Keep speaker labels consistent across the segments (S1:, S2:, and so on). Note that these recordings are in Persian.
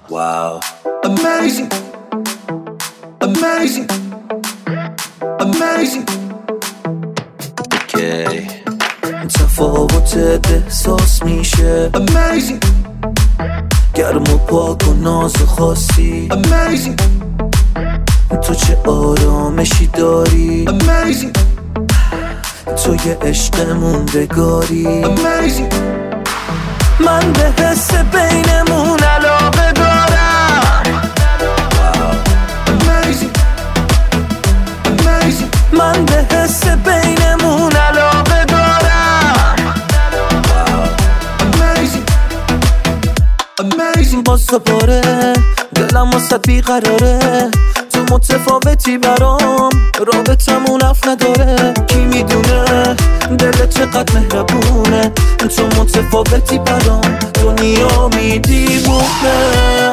S1: Wow. Amazing. Amazing. Amazing. Okay. تفاوتت احساس میشه. Amazing. گرم و پاک و ناز خاصی. Amazing. تو چه آرامشی داری. Amazing. تو یه عشق موندگاری. Amazing. من به حس بینمون علاقه دارم. Amazing. Amazing. من به حس بینمون علاقه دارم. Amazing. Amazing. باز دوباره دلم واسه بیقراره، تو متفاوتی برام، رابطمون اف نداره. کی میدونه دل چقدر مهربونه، تو متفاوتی برام، دنیا میدیونه.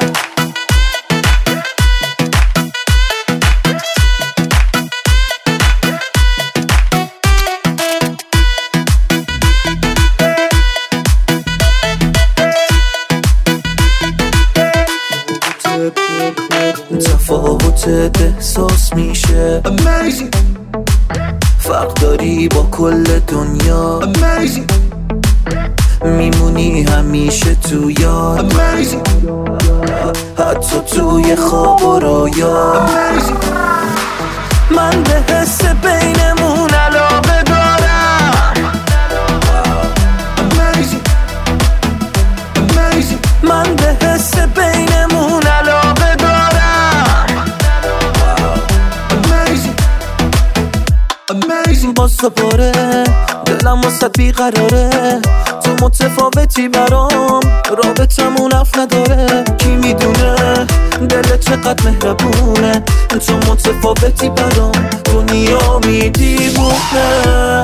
S1: تفاوتت احساس میشه. Amazing. فرق داری با کل دنیا. Amazing. میمونی همیشه تو یاد. Amazing. حتی توی خواب و رویا. Amazing. من به حس بینمون علاقه دارم. Amazing. Amazing. من به حس بینمون علاقه دارم. Amazing. Amazing. باز دوباره دلم واسه بیقراره، تو متفاوتی برام، رابطمون اف نداره. کی میدونه دل چقدر مهربونه، تو متفاوتی برام، دنیا میدیونه.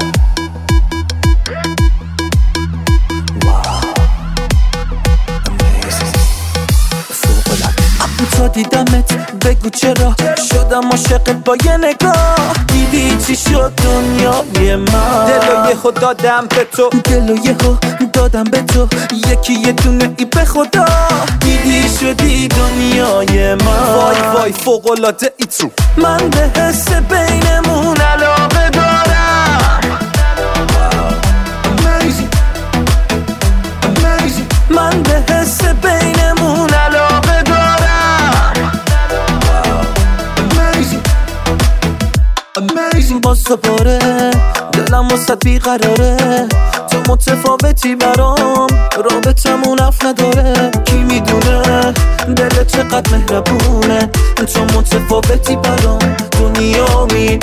S1: تا دیدمت بگو چرا شدم عاشقت با یه نگاه. دیدی چی شد دنیای من، دلو یهو دادم به تو، دلو یهو دادم به تو، یکی یه دونه ای به خدا. دیدی شدی دنیای من، وای وای فوق‌العاده ای تو. من به حس بینمون علاقه دارم. Amazing. Amazing. من به حس بینمون علاقه دارم. Amazing. Amazing. باز دوباره دلم واسه بیقراره، تو متفاوتی برام، رابطمون اف نداره. کی میدونه دل چقدر مهربونه، تو متفاوتی برام، دنیا میدونه.